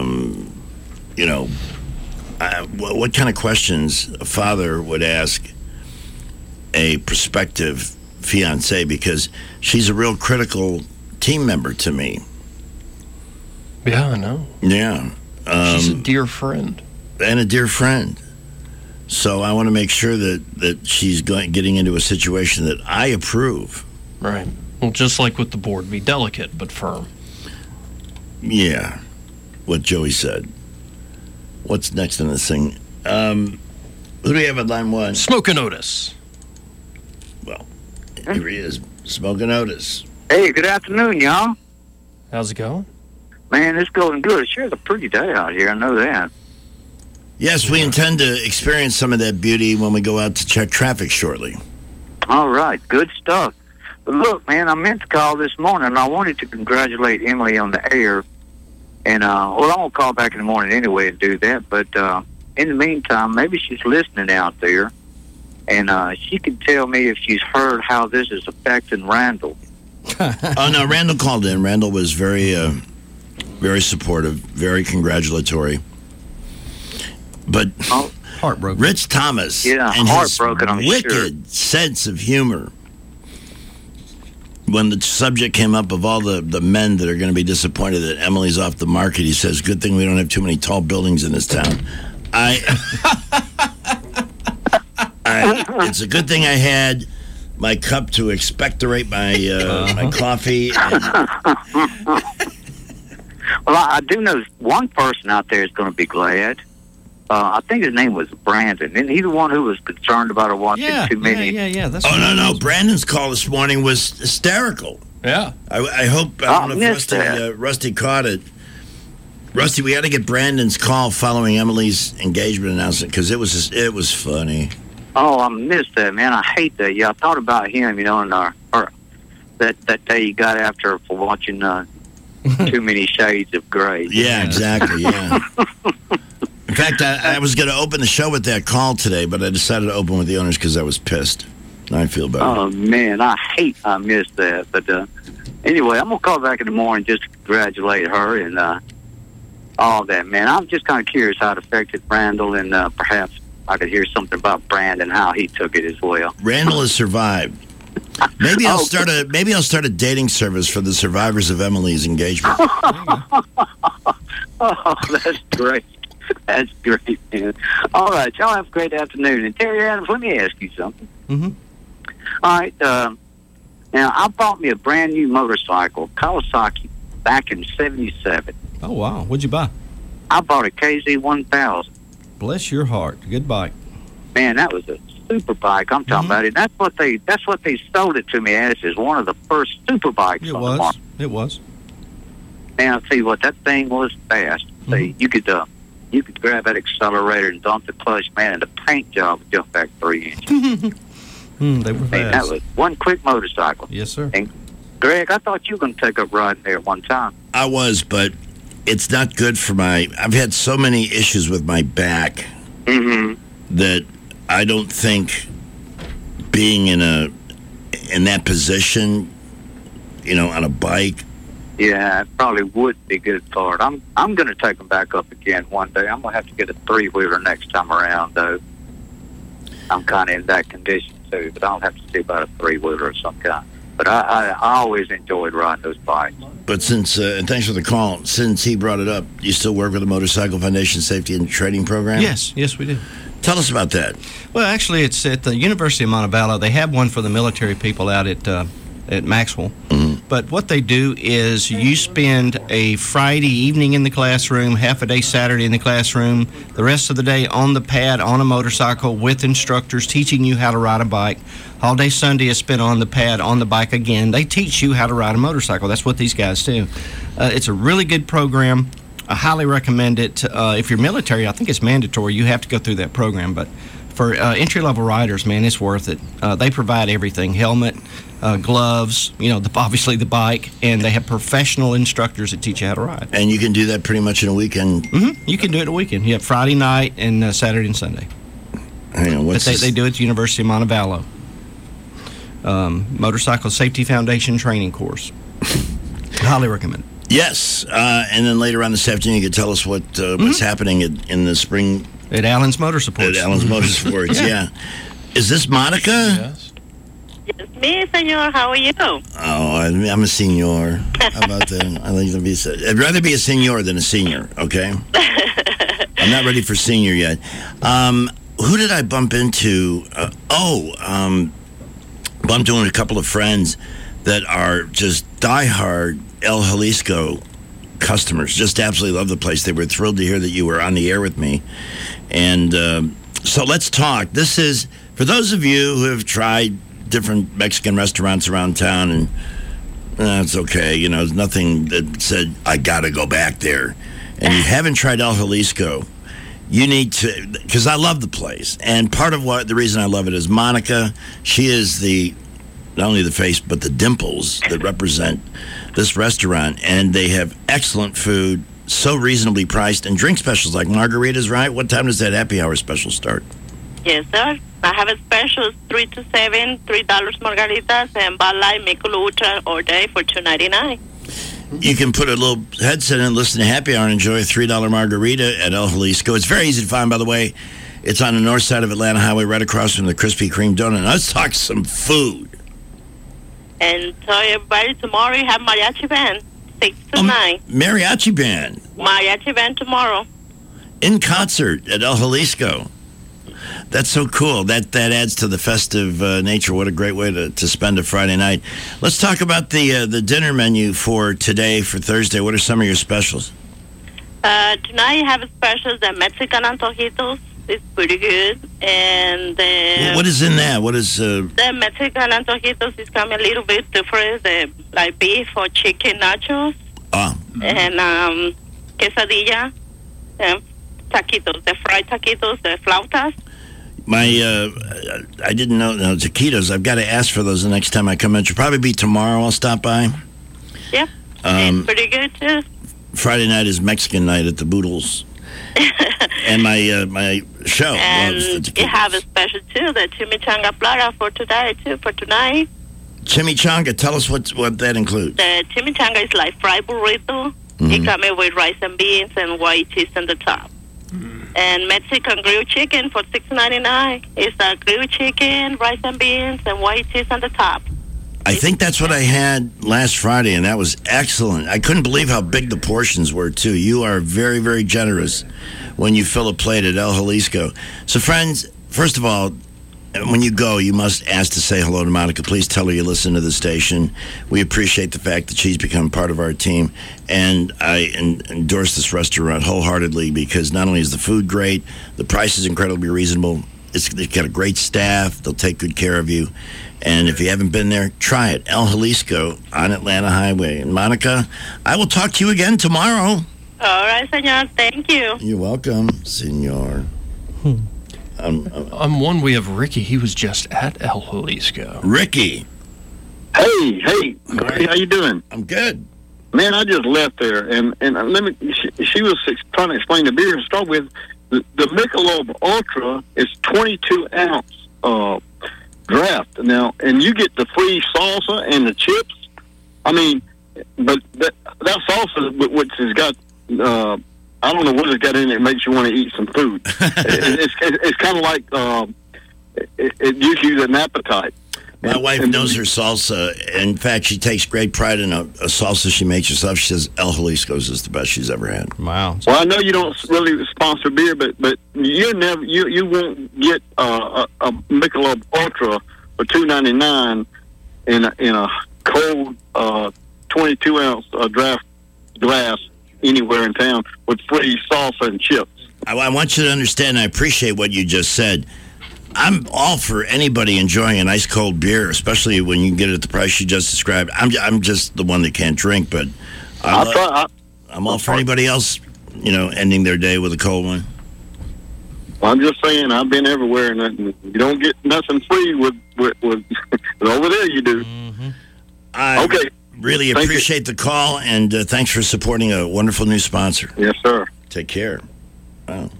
What kind of questions a father would ask a prospective fiancé, because she's a real critical team member to me. Yeah, I know. Yeah. She's a dear friend. And a dear friend. So I want to make sure that she's getting into a situation that I approve. Right. Well, just like with the board, be delicate but firm. Yeah. What Joey said. What's next in this thing? Who do we have at line one? Smokin' Otis. Well, here he is. Smokin' Otis. Hey, good afternoon, y'all. How's it going? Man, it's going good. It's sure a pretty day out here. I know that. Yes, we intend to experience some of that beauty when we go out to check traffic shortly. All right, good stuff. But look, man, I meant to call this morning. I wanted to congratulate Emily on the air. And, I'm going to call back in the morning anyway and do that. But in the meantime, maybe she's listening out there. And she can tell me if she's heard how this is affecting Randall. Oh, no, Randall called in. Randall was very, very supportive, very congratulatory. But Heartbroken. Rich Thomas. Yeah, and heartbroken, I'm his wicked sense of humor. When the subject came up of all the men that are going to be disappointed that Emily's off the market, he says, "Good thing we don't have too many tall buildings in this town." It's a good thing I had my cup to expectorate my coffee. Well, I do know one person out there is going to be glad. I think his name was Brandon. Isn't he the one who was concerned about her watching too many? Yeah. That's no. Brandon's call this morning was hysterical. Yeah. I hope, I don't know if Rusty caught it. Rusty, we got to get Brandon's call following Emily's engagement announcement because it was funny. Oh, I missed that, man. I hate that. Yeah, I thought about him, and that day you got after her for watching Too Many Shades of Grey. Yeah, exactly, yeah. In fact, I was going to open the show with that call today, but I decided to open with the owners because I was pissed. I feel better. Oh, man, I missed that. But anyway, I'm going to call back in the morning just to congratulate her and all that, man. I'm just kind of curious how it affected Randall, and perhaps I could hear something about Brandon, how he took it as well. Randall has survived. Maybe I'll start a dating service for the survivors of Emily's engagement. Oh, that's great. That's great, man. All right, y'all have a great afternoon. And Terry Adams, let me ask you something. Mm-hmm. All right, now I bought me a brand new motorcycle, Kawasaki, back in '77. Oh wow, what'd you buy? I bought a KZ1000. Bless your heart, good bike. Man, that was a super bike. I'm talking about it. That's what they sold it to me as, is one of the first super bikes on the market. It was. Man, I'll tell you what, that thing was fast. See, you could grab that accelerator and dump the clutch, man, and the paint job would jump back 3 inches. They were fast. Man, that was one quick motorcycle. Yes, sir. And Greg, I thought you were going to take up riding there one time. I was, but it's not good for I've had so many issues with my back that I don't think being in that position, on a bike. Yeah, it probably would be good for it. I'm going to take them back up again one day. I'm going to have to get a 3-wheeler next time around, though. I'm kind of in that condition, too, but I'll have to see about a 3-wheeler of some kind. But I always enjoyed riding those bikes. But since, and thanks for the call, since he brought it up, you still work with the Motorcycle Foundation Safety and Training Program? Yes, we do. Tell us about that. Well, actually, it's at the University of Montevallo. They have one for the military people out at Maxwell. But what they do is you spend a Friday evening in the classroom, half a day Saturday in the classroom, the rest of the day on the pad on a motorcycle with instructors teaching you how to ride a bike. All day Sunday is spent on the pad on the bike again. They teach you how to ride a motorcycle. That's what these guys do. It's a really good program. I highly recommend it. If you're military, I think it's mandatory. You have to go through that program. But for entry-level riders, man, it's worth it. They provide everything: helmet, gloves, obviously the bike, and they have professional instructors that teach you how to ride. And you can do that pretty much in a weekend? Mm-hmm. You can do it a weekend. You have Friday night and Saturday and Sunday. Hang on, but they do it at the University of Montevallo. Motorcycle Safety Foundation training course. Highly recommend it. Yes, and then later on this afternoon, you can tell us what's happening in the spring at Allen's Motorsports. At Allen's Motorsports, yeah. Is this Monica? Yes. It's me, senor. How are you? Oh, I'm a senor. How about that? I'd rather be a senor than a senior. Okay. I'm not ready for senior yet. Who did I bump into? Bumped into a couple of friends that are just diehard El Jalisco customers. Just absolutely love the place. They were thrilled to hear that you were on the air with me. And so let's talk. This is, for those of you who have tried different Mexican restaurants around town, and it's okay, there's nothing that said, I got to go back there. And you haven't tried El Jalisco, you need to, because I love the place. And part of the reason I love it is Monica. She is not only the face, but the dimples that represent this restaurant. And they have excellent food, so reasonably priced, and drink specials like margaritas, right? What time does that happy hour special start? Yes, sir. I have a special 3 to 7, $3 margaritas, and Bud Light Michelob Ultra all day for $2.99. You can put a little headset in, listen to Happy Hour, and enjoy a $3 margarita at El Jalisco. It's very easy to find, by the way. It's on the north side of Atlanta Highway, right across from the Krispy Kreme donut. Now, let's talk some food. And tell everybody tomorrow you have mariachi band, 6 to 9. Mariachi band. Mariachi band tomorrow. In concert at El Jalisco. That's so cool. That adds to the festive nature. What a great way to spend a Friday night. Let's talk about the dinner menu for today, for Thursday. What are some of your specials? Tonight you have specials, the Mexican antojitos. It's pretty good. And what is in that? What is... The Mexican antojitos is coming a little bit different, like beef or chicken nachos. And quesadilla, and taquitos, the fried taquitos, the flautas. I didn't know taquitos. I've got to ask for those the next time I come in. It'll probably be tomorrow. I'll stop by. Yep. It's pretty good, too. Friday night is Mexican night at the Boodles. And my show loves the taquitos. You have a special, too, the chimichanga plata for today, too, for tonight. Chimichanga, tell us what that includes. The chimichanga is like fried burrito. It comes with rice and beans and white cheese on the top. And Mexican grilled chicken for $6.99. It's a grilled chicken, rice and beans, and white cheese on the top. I think that's what I had last Friday, and that was excellent. I couldn't believe how big the portions were, too. You are very, very generous when you fill a plate at El Jalisco. So, friends, first of all, when you go, you must ask to say hello to Monica. Please tell her you listen to the station. We appreciate the fact that she's become part of our team. And I endorse this restaurant wholeheartedly because not only is the food great, the price is incredibly reasonable. They've got a great staff. They'll take good care of you. And if you haven't been there, try it. El Jalisco on Atlanta Highway. And Monica, I will talk to you again tomorrow. All right, senor. Thank you. You're welcome, senor. On one, we have Ricky. He was just at El Jalisco. Ricky. Hey, how you doing? I'm good. Man, I just left there, and let me. She was trying to explain the beer. To start with, the Michelob Ultra is 22-ounce draft now, and you get the free salsa and the chips. I mean, but that salsa, which has got. I don't know what it's got in it that makes you want to eat some food. It's kind of like it gives you an appetite. My wife knows her salsa. In fact, she takes great pride in a salsa she makes herself. She says El Jalisco's is the best she's ever had. Wow. Well, I know you don't really sponsor beer, but you won't get a Michelob Ultra for $2.99 in a cold 22-ounce draft glass anywhere in town with free salsa and chips. I want you to understand, I appreciate what you just said. I'm all for anybody enjoying an ice cold beer, especially when you can get it at the price you just described. I'm just the one that can't drink, but I'm all for anybody else, ending their day with a cold one. Well, I'm just saying, I've been everywhere, and you don't get nothing free with over there. You do. Mm-hmm. Okay. Really appreciate the call, and thanks for supporting a wonderful new sponsor. Yes, sir. Take care. Wow.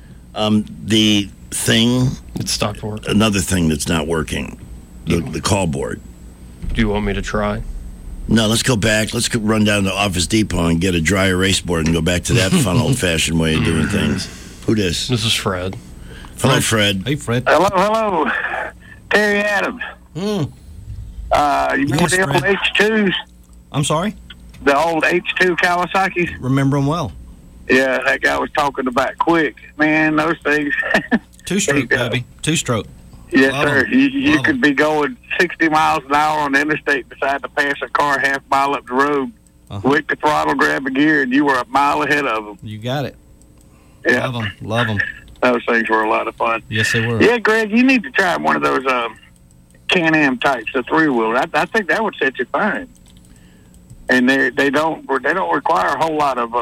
The thing... It stopped working. Another thing that's not working, the call board. Do you want me to try? No, let's go back. Let's run down to Office Depot and get a dry erase board and go back to that fun, old-fashioned way of doing things. Who dis? This is Fred. Hello, Fred. Hey, Fred. Hello. Terry Adams. You remember the old H2s? I'm sorry? The old H2 Kawasaki's? Remember them well. Yeah, that guy was talking about quick. Man, those things. Two-stroke, baby. Two-stroke. Yes, sir. You could be going 60 miles an hour on the interstate, decide to pass a car half mile up the road, lick the throttle, grab a gear, and you were a mile ahead of them. You got it. Yeah. Love them. Those things were a lot of fun. Yes, they were. Yeah, Greg, you need to try one of those Can-Am types, the three-wheeler. I think that would set you fine. And they don't require a whole lot of.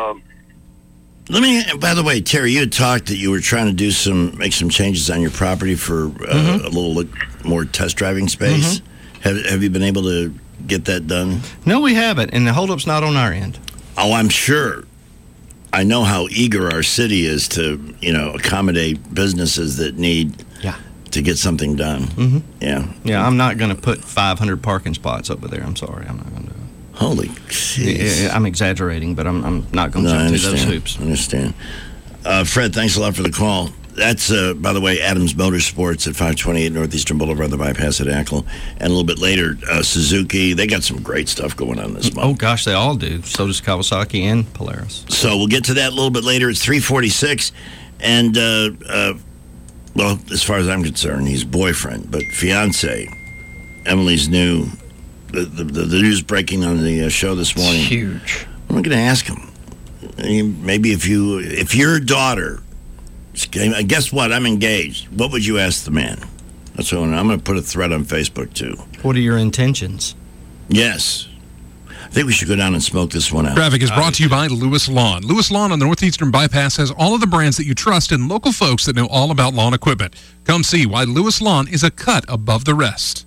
By the way, Terry, you had talked that you were trying to make some changes on your property for a little more test driving space. Mm-hmm. Have you been able to get that done? No, we haven't, and the holdup's not on our end. Oh, I'm sure. I know how eager our city is to, accommodate businesses that need to get something done. Mm-hmm. Yeah. Yeah, I'm not going to put 500 parking spots over there. I'm sorry, I'm not going to do it. Holy jeez. I'm exaggerating, but I'm not going to jump through those hoops. I understand. Fred, thanks a lot for the call. That's, by the way, Adams Motorsports at 528 Northeastern Boulevard, the bypass at Ackle. And a little bit later, Suzuki. They got some great stuff going on this month. Oh, gosh, they all do. So does Kawasaki and Polaris. So we'll get to that a little bit later. It's 3:46. And, well, as far as I'm concerned, he's boyfriend. But fiance, Emily's new. The news breaking on the show this morning. It's huge. I'm going to ask him. Maybe if your daughter, guess what? I'm engaged. What would you ask the man? That's what I'm going to put a thread on Facebook too. What are your intentions? Yes. I think we should go down and smoke this one out. Traffic is brought to you by Lewis Lawn. Lewis Lawn on the Northeastern Bypass has all of the brands that you trust and local folks that know all about lawn equipment. Come see why Lewis Lawn is a cut above the rest.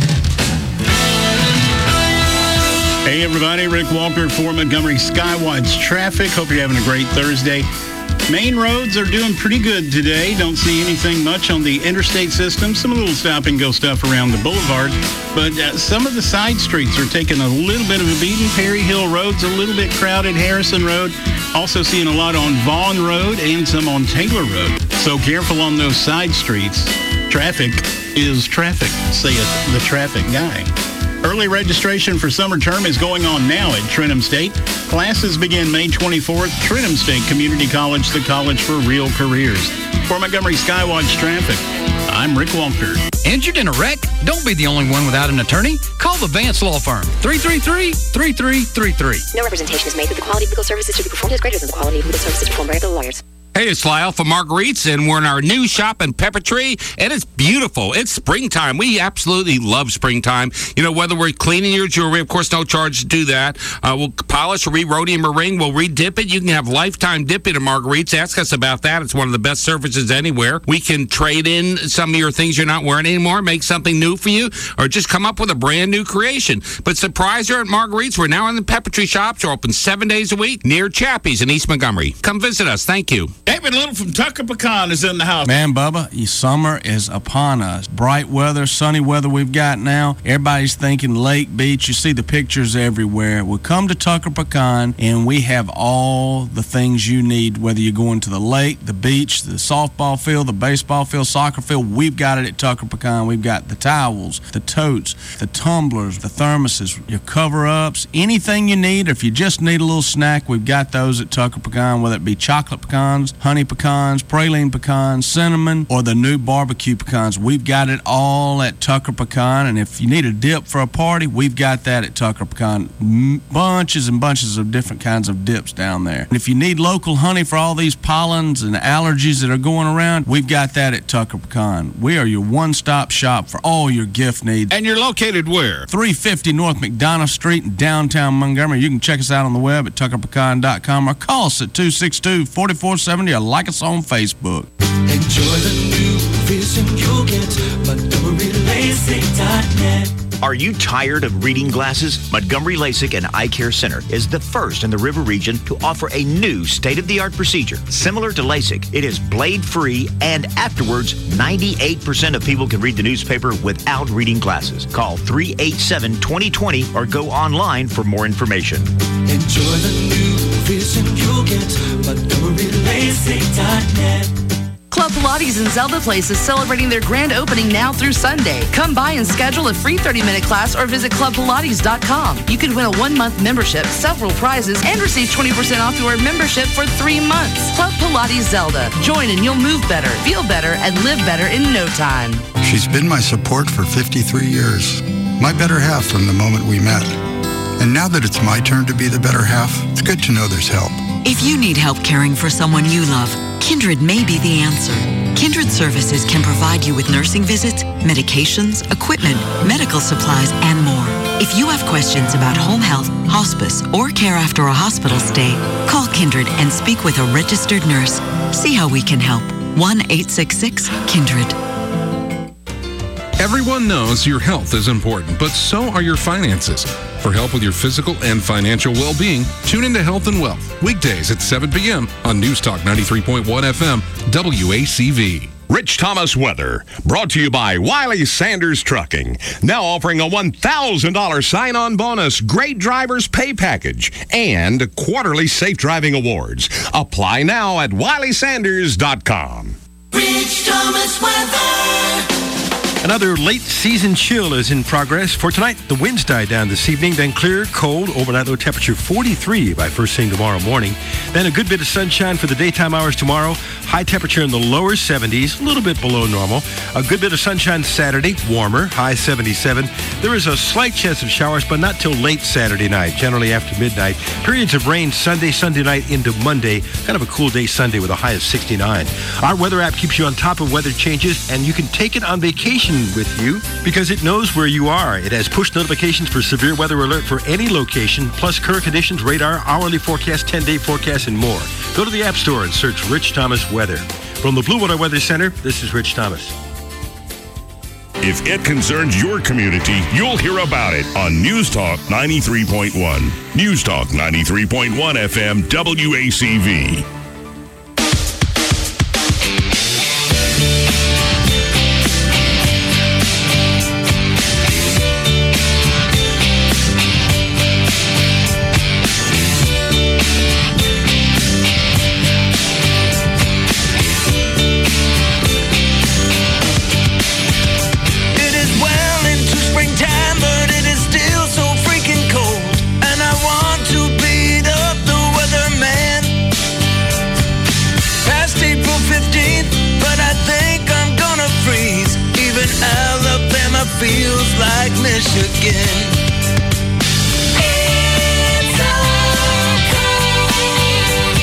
Hey everybody, Rick Walker for Montgomery Skywatch Traffic. Hope you're having a great Thursday. Main roads are doing pretty good today. Don't see anything much on the interstate system. Some little stop-and-go stuff around the boulevard. But some of the side streets are taking a little bit of a beating. Perry Hill Road's a little bit crowded. Harrison Road. Also seeing a lot on Vaughn Road and some on Taylor Road. So careful on those side streets. Traffic is traffic, saith the traffic guy. Early registration for summer term is going on now at Trenton State. Classes begin May 24th. Trenton State Community College, the college for real careers. For Montgomery Skywatch Traffic, I'm Rick Walker. Injured in a wreck? Don't be the only one without an attorney. Call the Vance Law Firm, 333-3333. No representation is made that the quality of legal services to be performed is greater than the quality of legal services performed by other lawyers. Hey, it's Lyle from Marguerite's, and we're in our new shop in Pepper Tree, and it's beautiful. It's springtime. We absolutely love springtime. You know, whether we're cleaning your jewelry, of course, no charge to do that. We'll polish, re-rhodium a ring. We'll re-dip it. You can have lifetime dipping at Marguerite's. Ask us about that. It's one of the best services anywhere. We can trade in some of your things you're not wearing anymore, make something new for you, or just come up with a brand new creation. But surprise her at Marguerite's. We're now in the Pepper Tree shops. We're open 7 days a week near Chappie's in East Montgomery. Come visit us. Thank you. David Little from Tucker Pecan is in the house. Man, Bubba, summer is upon us. Bright weather, sunny weather we've got now. Everybody's thinking lake, beach. You see the pictures everywhere. We come to Tucker Pecan, and we have all the things you need, whether you're going to the lake, the beach, the softball field, the baseball field, soccer field. We've got it at Tucker Pecan. We've got the towels, the totes, the tumblers, the thermoses, your cover-ups, anything you need. If you just need a little snack, we've got those at Tucker Pecan, whether it be chocolate pecans, honey pecans, praline pecans, cinnamon, or the new barbecue pecans. We've got it all at Tucker Pecan, and if you need a dip for a party, we've got that at Tucker Pecan. Bunches and bunches of different kinds of dips down there. And if you need local honey for all these pollens and allergies that are going around, we've got that at Tucker Pecan. We are your one-stop shop for all your gift needs. And you're located where? 350 North McDonough Street in downtown Montgomery. You can check us out on the web at tuckerpecan.com or call us at 262-4470 or like us on Facebook. Enjoy the new vision you'll get. MontgomeryLASIK.net. Are you tired of reading glasses? Montgomery LASIK and Eye Care Center is the first in the River region to offer a new state-of-the-art procedure. Similar to LASIK, it is blade-free, and afterwards, 98% of people can read the newspaper without reading glasses. Call 387-2020 or go online for more information. Enjoy the new vision you'll get. MontgomeryLASIK.net. Club Pilates in Zelda Place is celebrating their grand opening now through Sunday. Come by and schedule a free 30-minute class or visit clubpilates.com. You can win a 1-month membership, several prizes, and receive 20% off your membership for 3 months. Club Pilates Zelda. Join and you'll move better, feel better, and live better in no time. She's been my support for 53 years. My better half from the moment we met. And now that it's my turn to be the better half, it's good to know there's help. If you need help caring for someone you love, Kindred may be the answer. Kindred Services can provide you with nursing visits, medications, equipment, medical supplies, and more. If you have questions about home health, hospice, or care after a hospital stay, call Kindred and speak with a registered nurse. See how we can help. 1-866-KINDRED. Everyone knows your health is important, but so are your finances. For help with your physical and financial well-being, tune into Health and Wealth, weekdays at 7 p.m. on News Talk 93.1 FM, WACV. Rich Thomas weather, brought to you by Wiley Sanders Trucking. Now offering a $1,000 sign-on bonus, great drivers pay package, and quarterly safe driving awards. Apply now at WileySanders.com. Rich Thomas weather. Another late season chill is in progress. For tonight, the winds die down this evening, then clear, cold, overnight low temperature 43 by first thing tomorrow morning. Then a good bit of sunshine for the daytime hours tomorrow. High temperature in the lower 70s, a little bit below normal. A good bit of sunshine Saturday, warmer, high 77. There is a slight chance of showers, but not till late Saturday night, generally after midnight. Periods of rain Sunday night into Monday. Kind of a cool day Sunday with a high of 69. Our weather app keeps you on top of weather changes, and you can take it on vacation with you because it knows where you are. It has push notifications for severe weather alert for any location, plus current conditions, radar, hourly forecast, 10-day forecast, and more. Go to the App Store and search Rich Thomas Weather. From the Blue Water Weather Center, this is Rich Thomas. If it concerns your community, you'll hear about it on News Talk 93.1. News Talk 93.1 FM WACV. Feels like Michigan. It's so cold,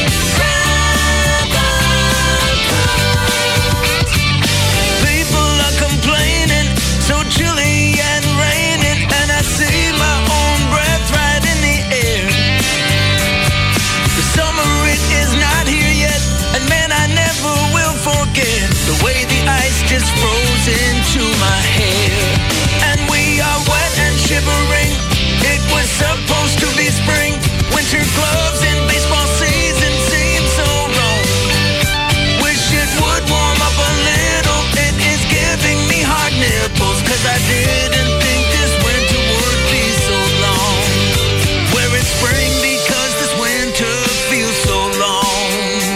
cold. People are complaining, so chilly and raining, and I see my own breath right in the air. The summer, it is not here yet, and man, I never will forget the way the ice just froze into my hair. And we are wet and shivering. It was supposed to be spring. Winter gloves and baseball season seems so wrong. Wish it would warm up a little. It is giving me hard nipples, cause I didn't think this winter would be so long. Where it's spring because this winter feels so long.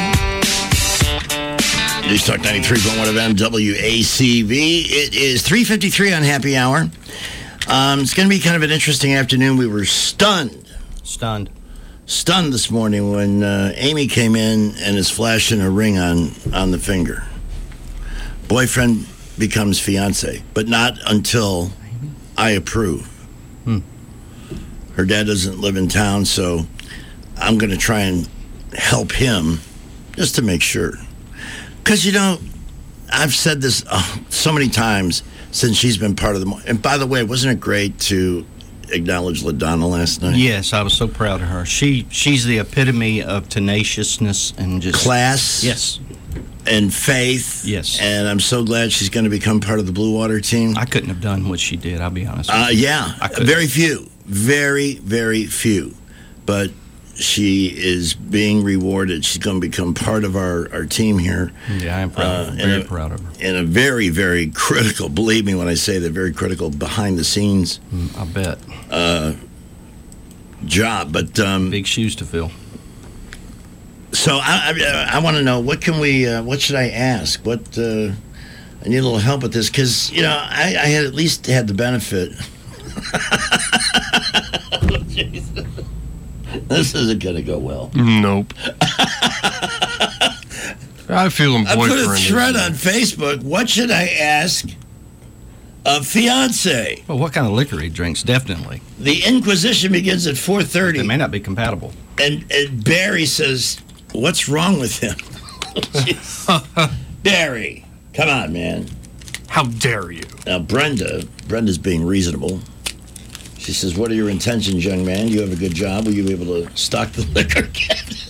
News Talk 93.1 FM WACV. It is 3:53 on Happy Hour. It's going to be kind of an interesting afternoon. We were stunned this morning when Amy came in and is flashing a ring on the finger. Boyfriend becomes fiance, but not until I approve. Her dad doesn't live in town, so I'm going to try and help him just to make sure. Because, you know, I've said this so many times since she's been part of the... And by the way, wasn't it great to acknowledge LaDonna last night? Yes, I was so proud of her. She's the epitome of tenaciousness and just... Class. Yes. And faith. Yes. And I'm so glad she's going to become part of the Blue Water team. I couldn't have done what she did, I'll be honest with you. Yeah. Very few. Very, very few. But she is being rewarded. She's going to become part of our team here. Yeah, I am proud of her. Very proud of her. In a very, very critical, believe me when I say that, very critical behind the scenes. I bet. Job, but big shoes to fill. So I want to know, what should I ask? I need a little help with this because, you know, I had at least had the benefit. This isn't going to go well. Nope. I feel him. I put a thread on Facebook. What should I ask a fiance? Well, what kind of liquor he drinks? Definitely. The Inquisition begins at 4:30. They may not be compatible. And Barry says, "What's wrong with him?" Barry, come on, man. How dare you? Now, Brenda's being reasonable. She says, "What are your intentions, young man? Do you have a good job? Will you be able to stock the liquor cabinet?"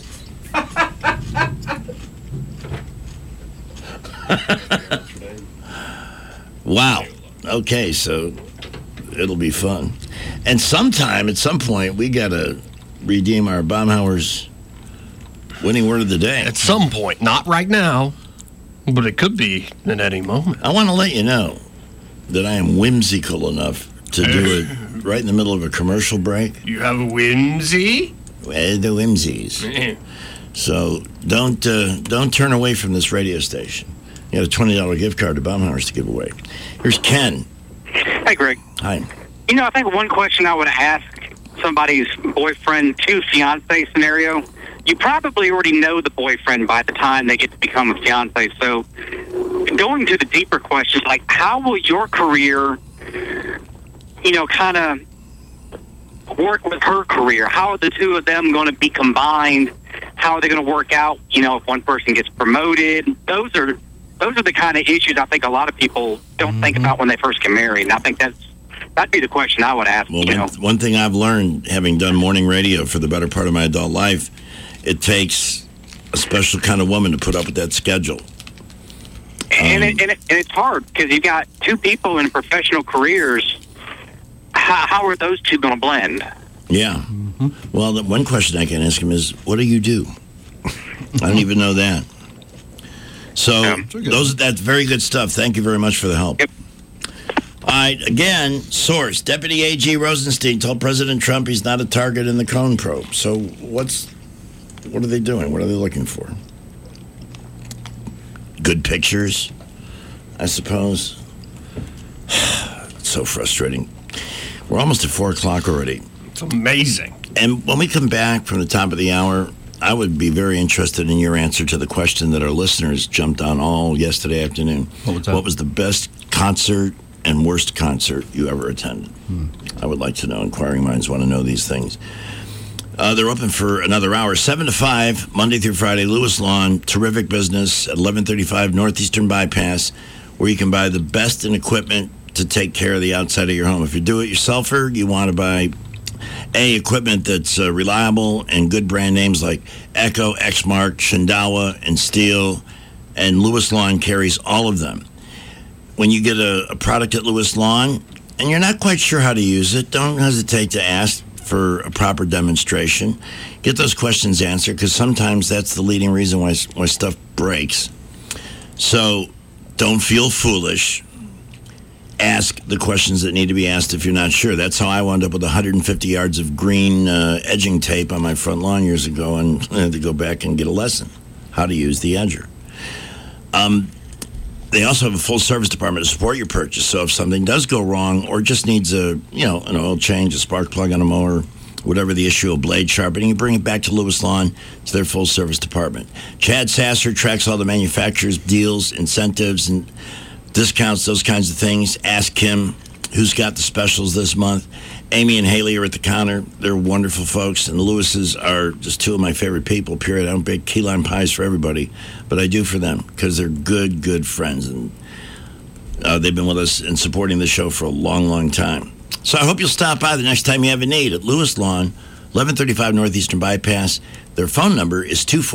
Wow. Okay, so it'll be fun. And at some point, we got to redeem our Baumhauer's winning word of the day. At some point, not right now, but it could be at any moment. I want to let you know that I am whimsical enough to do it right in the middle of a commercial break. You have a whimsy? Well, the whimsies. So don't turn away from this radio station. You got a $20 gift card to Baumhauer's to give away. Here's Ken. Hey, Greg. Hi. You know, I think one question I would ask somebody's boyfriend to fiance scenario, you probably already know the boyfriend by the time they get to become a fiance. So going to the deeper questions, like how will your career, kind of work with her career? How are the two of them going to be combined? How are they going to work out, if one person gets promoted? Those are the kind of issues I think a lot of people don't think about when they first get married. And I think that'd be the question I would ask. Well, one thing I've learned, having done morning radio for the better part of my adult life, it takes a special kind of woman to put up with that schedule. And it's hard because you've got two people in professional careers. How are those two going to blend? Yeah. Well, the one question I can ask him is, what do you do? I don't even know that. So that's very good stuff. Thank you very much for the help. Yep. All right, again, source. Deputy AG Rosenstein told President Trump he's not a target in the Cohn probe. So what are they doing? What are they looking for? Good pictures, I suppose. It's so frustrating. We're almost at 4 o'clock already. It's amazing. And when we come back from the top of the hour, I would be very interested in your answer to the question that our listeners jumped on all yesterday afternoon. What was the best concert and worst concert you ever attended? I would like to know. Inquiring minds want to know these things. They're open for another hour, 7 to 5, Monday through Friday, Lewis Lawn. Terrific business at 1135 Northeastern Bypass, where you can buy the best in equipment to take care of the outside of your home. If you're do-it-yourselfer, you want to buy equipment that's reliable and good brand names like Echo, Exmark, Shindawa, and Steel, and Lewis Lawn carries all of them. When you get a product at Lewis Lawn and you're not quite sure how to use it, don't hesitate to ask for a proper demonstration. Get those questions answered, because sometimes that's the leading reason why stuff breaks. So don't feel foolish. Ask the questions that need to be asked if you're not sure. That's how I wound up with 150 yards of green edging tape on my front lawn years ago, and I had to go back and get a lesson how to use the edger. They also have a full service department to support your purchase. So if something does go wrong or just needs an oil change, a spark plug on a mower, whatever the issue, a blade sharpening, you bring it back to Lewis Lawn to their full service department. Chad Sasser tracks all the manufacturers' deals, incentives, and discounts, those kinds of things. Ask him who's got the specials this month. Amy and Haley are at the counter. They're wonderful folks, and the Lewises are just two of my favorite people, period. I don't bake key lime pies for everybody, but I do for them because they're good friends, and they've been with us and supporting the show for a long, long time. So I hope you'll stop by the next time you have a need at Lewis Lawn, 1135 Northeastern Bypass. Their phone number is 24